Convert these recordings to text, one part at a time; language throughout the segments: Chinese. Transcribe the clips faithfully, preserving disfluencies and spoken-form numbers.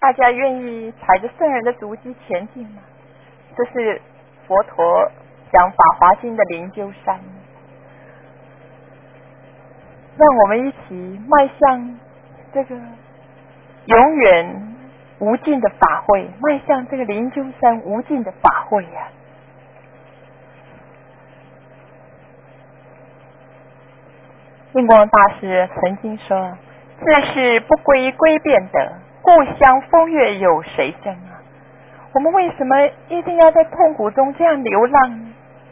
大家愿意踩着圣人的足迹前进吗？这是佛陀讲《法华经》的灵鹫山，让我们一起迈向这个永远无尽的法会，迈向这个灵鹫山无尽的法会呀、啊！印光大师曾经说：“自是不归归便得，故乡风月有谁争啊？”我们为什么一定要在痛苦中这样流浪呢？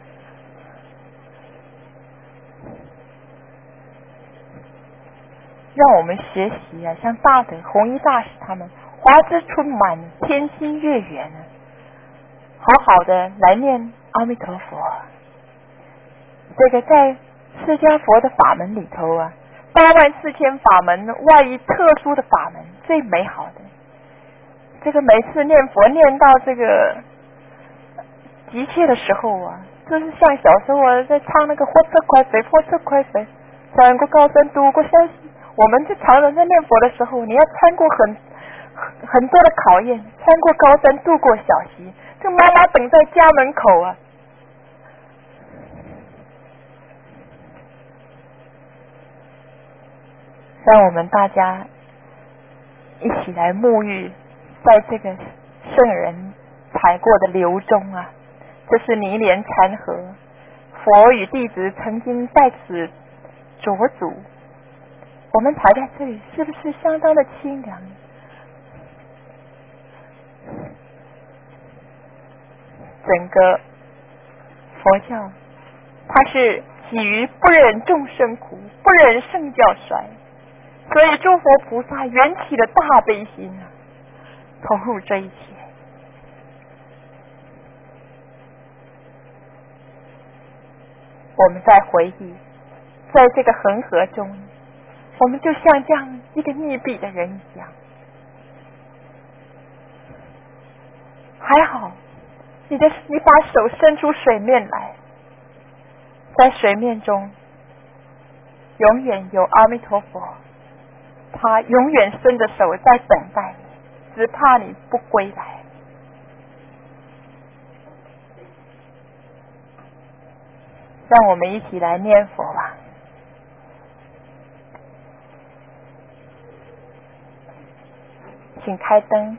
让我们学习啊，像大德弘一大师他们，华枝春满，天心月圆啊，好好的来念阿弥陀佛。这个在释迦佛的法门里头啊，八万四千法门外一特殊的法门，最美好的。这个每次念佛念到这个急切的时候啊，就是像小时候啊在唱那个火车快飞，火车快飞，穿过高山，渡过小溪。我们就常常在念佛的时候，你要穿过很很多的考验，穿过高山，渡过小溪。这妈妈等在家门口啊。让我们大家一起来沐浴在这个圣人踩过的流中啊，这是尼连禅河，佛与弟子曾经在此着足，我们踩在这里是不是相当的清凉？整个佛教它是起于不忍众生苦，不忍圣教衰，所以诸佛菩萨缘起了大悲心啊，投入这一切。我们在回忆，在这个恒河中，我们就像这样一个溺毙的人一样。还好，你的你把手伸出水面来，在水面中，永远有阿弥陀佛，他永远伸着手在等待你，只怕你不归来。让我们一起来念佛吧。请开灯。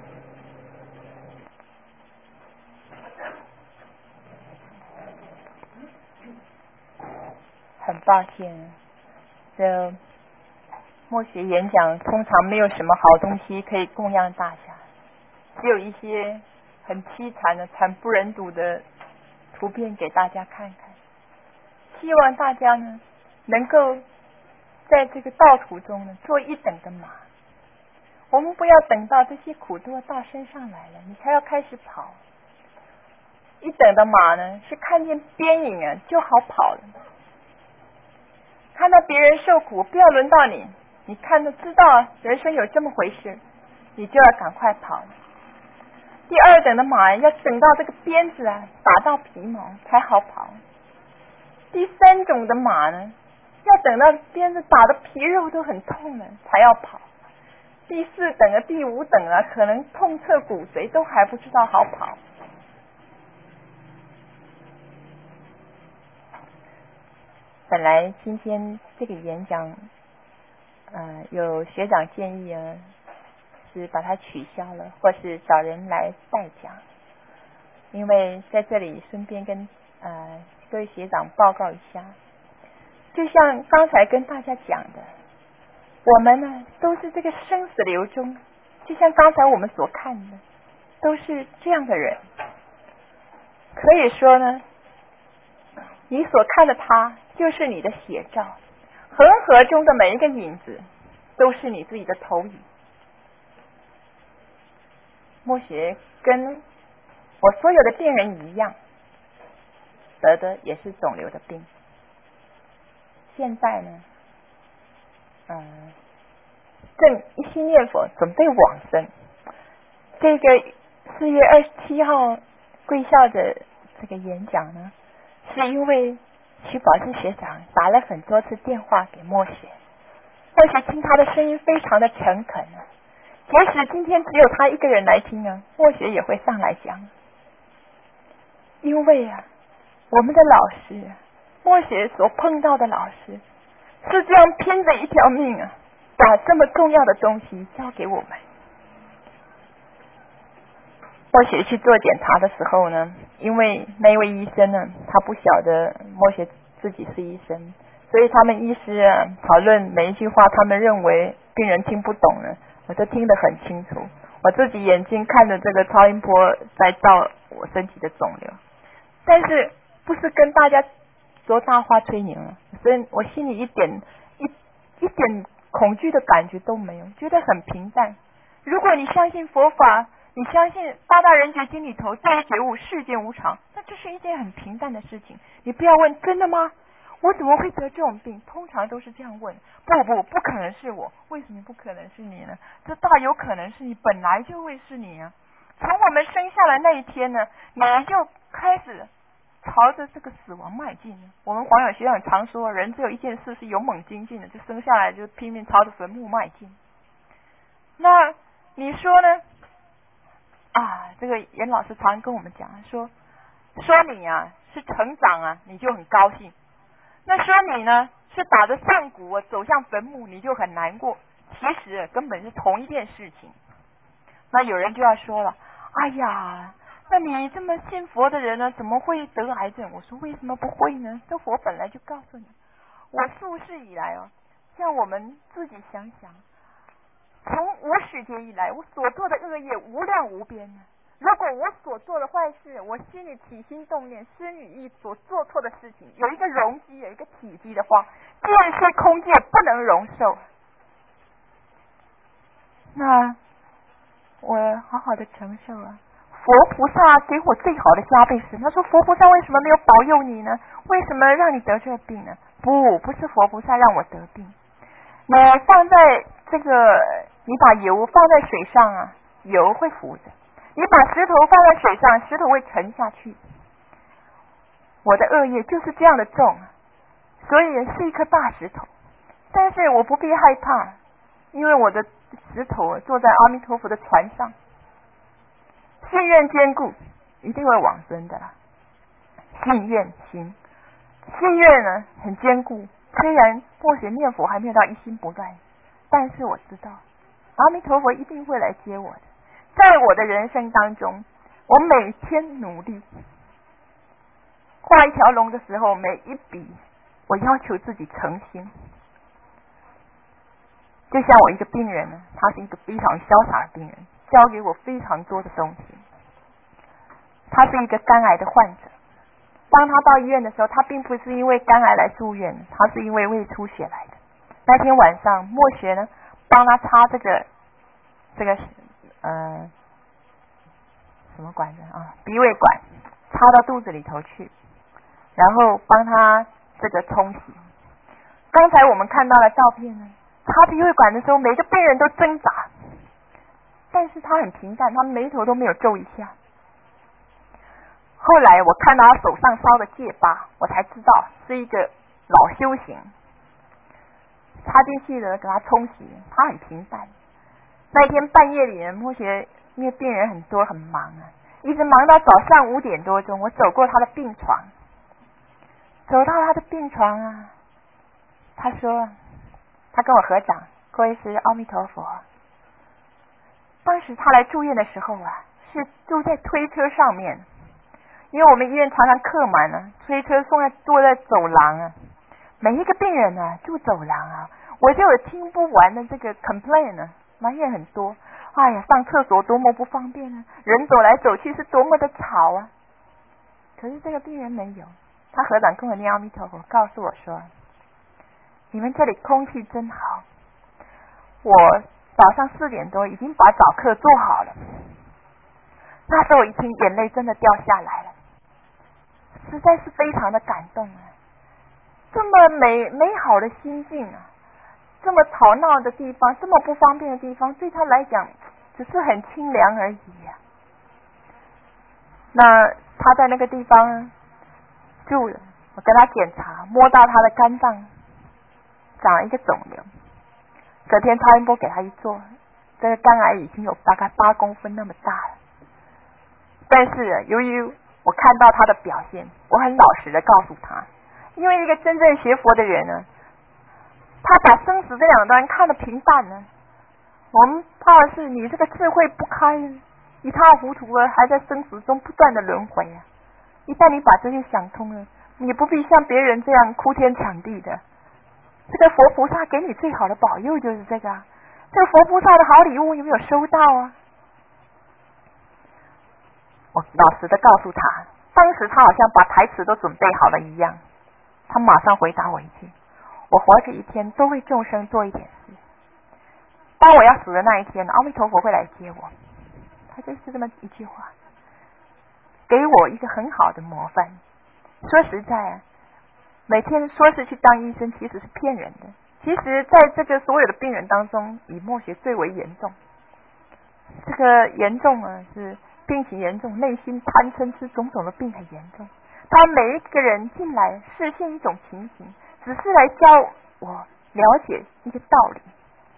很抱歉，这默学演讲通常没有什么好东西可以供养大家，只有一些很凄惨的惨不忍睹的图片给大家看看。希望大家呢能够在这个道途中呢做一等的马。我们不要等到这些苦都到身上来了，你才要开始跑。一等的马呢是看见边影啊就好跑了。看到别人受苦，不要轮到你，你看到知道人生有这么回事，你就要赶快跑。第二等的马要等到这个鞭子啊打到皮毛才好跑。第三种的马呢，要等到鞭子打的皮肉都很痛了才要跑。第四等啊第五等啊可能痛彻骨髓都还不知道好跑。本来今天这个演讲呃，有学长建议啊是把它取消了，或是找人来代讲。因为在这里顺便跟呃各位学长报告一下，就像刚才跟大家讲的，我们呢都是这个生死流中，就像刚才我们所看的都是这样的人。可以说呢，你所看的他就是你的写照，恒河中的每一个影子都是你自己的投影。默学跟我所有的病人一样，得的也是肿瘤的病。现在呢嗯，正一心念佛准备往生。这个四月二十七号贵校的这个演讲呢，是因为徐宝志学长打了很多次电话给默学，默学听他的声音非常的诚恳， 即使今天只有他一个人来听啊，默学也会上来讲。因为啊，我们的老师，默学所碰到的老师，是这样拼着一条命啊，把这么重要的东西交给我们。默学去做检查的时候呢，因为那一位医生呢，他不晓得默学自己是医生，所以他们医师啊讨论每一句话，他们认为病人听不懂呢，我都听得很清楚。我自己眼睛看着这个超音波在照我身体的肿瘤，但是不是跟大家说大话吹牛了，所以我心里一点一一点恐惧的感觉都没有，觉得很平淡。如果你相信佛法，你相信八大人觉经里头第一觉悟世间无常，那这是一件很平淡的事情。你不要问真的吗？我怎么会得这种病？通常都是这样问。不不不可能是我，为什么不可能是你呢？这大有可能是你，本来就会是你啊！从我们生下来那一天呢，你就开始朝着这个死亡迈进。我们黄友学长常说，人只有一件事是勇猛精进的，就生下来就拼命朝着坟墓迈进。那你说呢？啊，这个严老师常跟我们讲说，说你啊是成长啊，你就很高兴；那说你呢是打着上鼓啊走向坟墓，你就很难过。其实、啊、根本是同一件事情。那有人就要说了，哎呀，那你这么信佛的人呢，怎么会得癌症？我说为什么不会呢？这佛本来就告诉你。我数世以来哦，像我们自己想想。从无始劫以来，我所做的恶业无量无边呢。如果我所做的坏事，我心里起心动念、身语意所做错的事情，有一个容积，有一个体积的话，见是空界不能容受。那我好好的承受啊。佛菩萨给我最好的加倍是，他说佛菩萨为什么没有保佑你呢？为什么让你得这病呢？不，不是佛菩萨让我得病。你放在这个，你把油放在水上啊，油会浮着；你把石头放在水上，石头会沉下去。我的恶业就是这样的重，所以是一颗大石头。但是我不必害怕，因为我的石头坐在阿弥陀佛的船上，信愿坚固，一定会往生的啦。信愿心，信愿呢很坚固。虽然默学念佛还没有到一心不乱，但是我知道阿弥陀佛一定会来接我的。在我的人生当中，我每天努力画一条龙的时候，每一笔我要求自己诚心。就像我一个病人呢，他是一个非常潇洒的病人，教给我非常多的东西。他是一个肝癌的患者，当他到医院的时候，他并不是因为肝癌来住院，他是因为胃出血来的。那天晚上，默学呢帮他插这个这个呃什么管子啊，鼻胃管，插到肚子里头去，然后帮他这个冲洗。刚才我们看到的照片呢，插鼻胃管的时候，每个病人都挣扎，但是他很平淡，他眉头都没有皱一下。后来我看到他手上烧的戒疤，我才知道是一个老修行。插进去的给他冲洗，他很平淡。那天半夜里，默学因为病人很多很忙啊，一直忙到早上五点多钟，我走过他的病床，走到他的病床啊，他说，他跟我合掌，各位是阿弥陀佛。当时他来住院的时候啊，是住在推车上面。因为我们医院常常客满啊，推车送在坐在走廊啊，每一个病人啊住走廊啊，我就有听不完的这个 complain 啊，埋怨很多。哎呀，上厕所多么不方便啊，人走来走去是多么的吵啊。可是这个病人没有，他合掌跟我念阿弥陀佛，告诉我说，你们这里空气真好，我早上四点多已经把早课做好了。那时候我一听，眼泪真的掉下来了，实在是非常的感动啊！这么美美好的心境啊，这么吵闹的地方，这么不方便的地方，对他来讲只是很清凉而已呀、啊。那他在那个地方住了，我跟他检查，摸到他的肝脏长了一个肿瘤。隔天超音波给他一做， 这个肝癌已经有大概八公分那么大了。但是由于我看到他的表现，我很老实的告诉他，因为一个真正学佛的人呢，他把生死这两端看得平淡呢，我们怕的是你这个智慧不开，一塌糊涂了，还在生死中不断的轮回啊。一旦你把这些想通了，你不必像别人这样哭天抢地的。这个佛菩萨给你最好的保佑就是这个啊，这个佛菩萨的好礼物有没有收到啊？我老实的告诉他，当时他好像把台词都准备好了一样，他马上回答我一句：我活着一天都为众生做一点事，当我要死的那一天，阿弥陀佛会来接我。他就是这么一句话，给我一个很好的模范。说实在啊，每天说是去当医生，其实是骗人的。其实在这个所有的病人当中，以默学最为严重。这个严重啊，是病情严重，内心贪嗔痴种种的病很严重。他每一个人进来视现一种情形，只是来教我了解一个道理，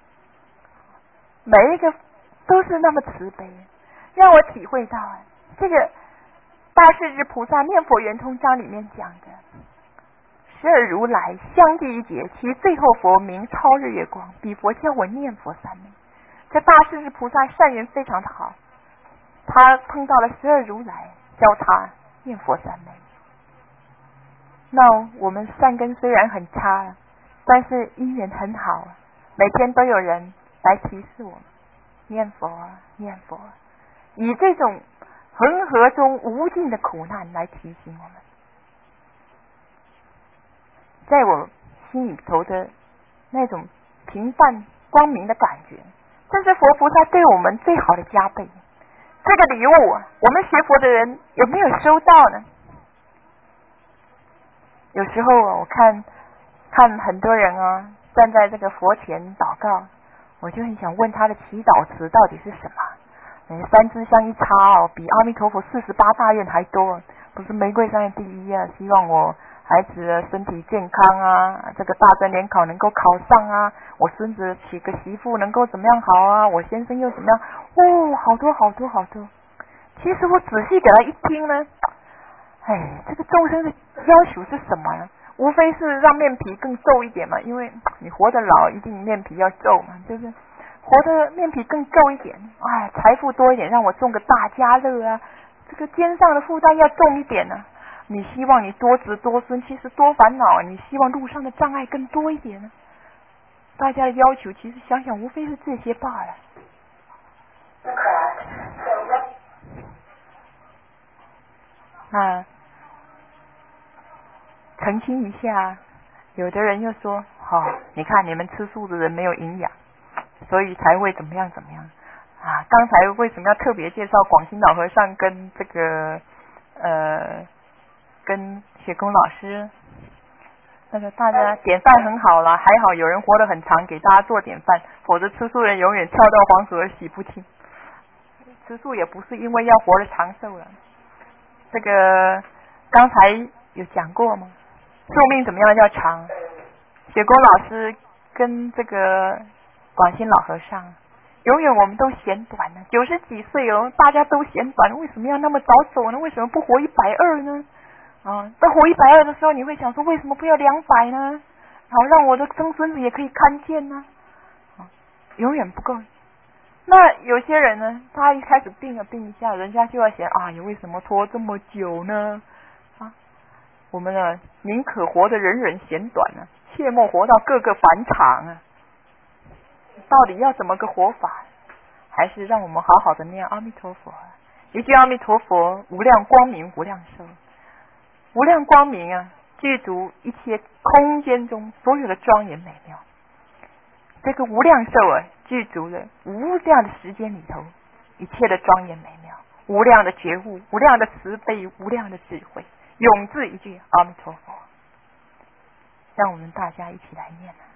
每一个都是那么慈悲，让我体会到啊，这个大势至菩萨念佛圆通章里面讲的十二如来相继一劫，其最后佛名超日月光，彼佛教我念佛三昧。这大势至菩萨善缘非常的好，他碰到了十二如来教他念佛三昧。那我们善根虽然很差，但是因缘很好，每天都有人来提示我们念佛念佛，以这种恒河中无尽的苦难来提醒我们。在我心里头的那种平淡光明的感觉，这是佛菩萨对我们最好的加倍。这个礼物我们学佛的人有没有收到呢？有时候我看看很多人啊站在这个佛前祷告，我就很想问他的祈祷词到底是什么。三支香一插哦，比阿弥陀佛四十八大愿还多，不是玫瑰上的第一啊！希望我孩子的身体健康啊，这个大专联考能够考上啊，我孙子娶个媳妇能够怎么样好啊，我先生又怎么样？哦，好多好多好多。其实我仔细给他一听呢，哎，这个众生的要求是什么呢？无非是让面皮更皱一点嘛，因为你活得老，一定面皮要皱嘛，对不对？活得面皮更皱一点，哎，财富多一点，让我中个大家乐啊！这个肩上的负担要重一点呢、啊。你希望你多子多孙，其实多烦恼，你希望路上的障碍更多一点呢、啊。大家的要求其实想想，无非是这些罢了。啊，澄清一下，有的人又说：“好、哦，你看你们吃素的人没有营养。”所以才会怎么样怎么样啊？刚才为什么要特别介绍广心老和尚跟这个呃跟雪公老师？那个大家典范很好了，还好有人活得很长，给大家做典范，否则吃素人永远跳到黄河而洗不清。吃素也不是因为要活得长寿了。这个刚才有讲过吗？寿命怎么样叫长？雪公老师跟这个广心老和尚，永远我们都嫌短呢。九十几岁哦，大家都嫌短，为什么要那么早走呢？为什么不活一百二呢？啊，到活一百二的时候，你会想说，为什么不要两百呢？好，让我的曾孙子也可以看见呢。啊，永远不够。那有些人呢，他一开始病了病一下，人家就要嫌啊，你为什么拖这么久呢？啊，我们呢，宁可活得人人嫌短呢、啊，切莫活到个个返场啊。到底要怎么个活法？还是让我们好好的念阿弥陀佛。一句阿弥陀佛，无量光明无量寿。无量光明啊，具足一切空间中所有的庄严美妙。这个无量寿啊，具足了无量的时间里头一切的庄严美妙，无量的觉悟，无量的慈悲，无量的智慧，永至一句阿弥陀佛。让我们大家一起来念啊。